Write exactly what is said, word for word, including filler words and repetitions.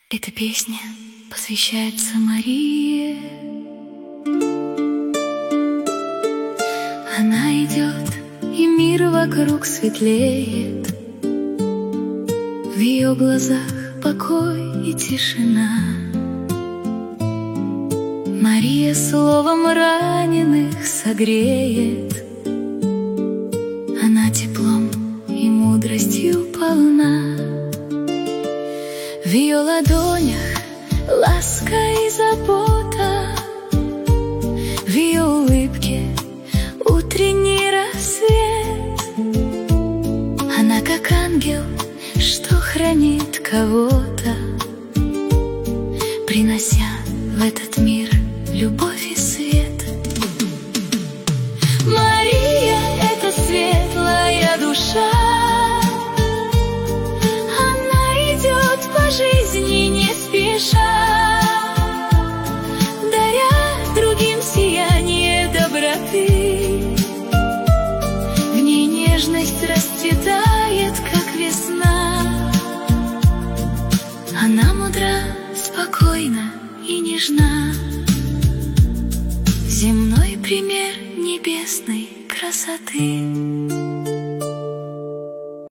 Эта песня посвящается Марии. Она идет, и мир вокруг светлеет. В ее глазах покой и тишина. Мария словом раненых согреет. Она теплом и мудростью полна. В ее ладонях ласка и забота, в ее улыбке утренний рассвет. Она как ангел, что хранит кого-то, принося в этот мир любовь и свет. Мария — это светлая душа. По жизни не спеша, даря другим сияние доброты. В ней нежность расцветает, как весна. Она мудра, спокойна и нежна. Земной пример небесной красоты.